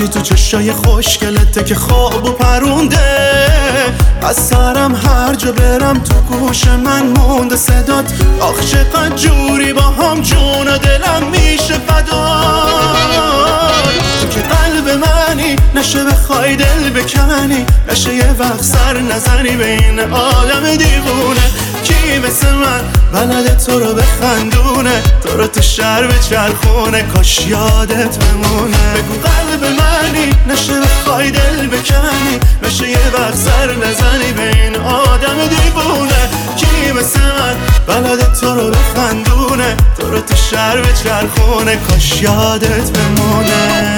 هرچی تو چشای خوشگلته که خوابو پرونده. از سرم هر جا برم تو گوش من مونده صدات. آخ چقدر جوری با هم جون و دلم میشه فدا. تو که قلب منی نشه بخوای دل بکنی، نشه یه وقت سر نزنی بین آدم دیوونه. کی مثل من بلده تو رو بخندونه، تو رو تو شهر بچرخونه، کاش یادت بمونه. بگو قلب منی نشه بخوای دل بکنی، نشه یه وقت سر نزنی بین آدم دیوونه. کی مثل من بلده تو رو بخندونه، تو رو تو شهر بچرخونه، کاش یادت بمونه.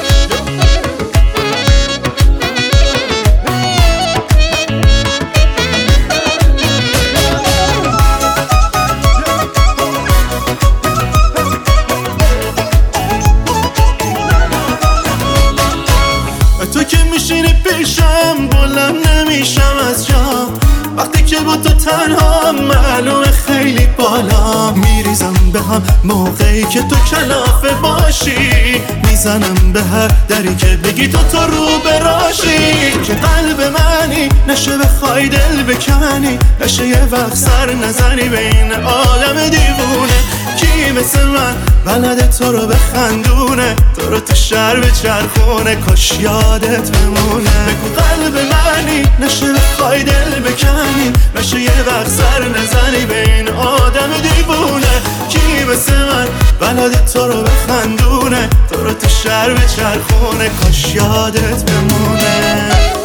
تو که میشینی پیشم بلند نمیشم از جام. وقتی که با تو تنها معلومه خیلی بالا. میریزم به هم موقعی که تو کلافه باشی، میزنم به هر دری که بگی تو رو براشی. که قلب منی نشه بخوای دل بکنی، نشه یه وقت سر نزنی بین آدم دیوونه. کی مثل من بلده تو رو بخندونه، تو رو تو شهر بچرخونه، کاش یادت بمونه. بگو قلب منی نشه بخوای دل بکنی، نشه یه وقت سر نزنی بین آدم دیوونه. کی مثل من بلده تو رو بخندونه، تو رو تو شهر بچرخونه، کاش یادت بمونه.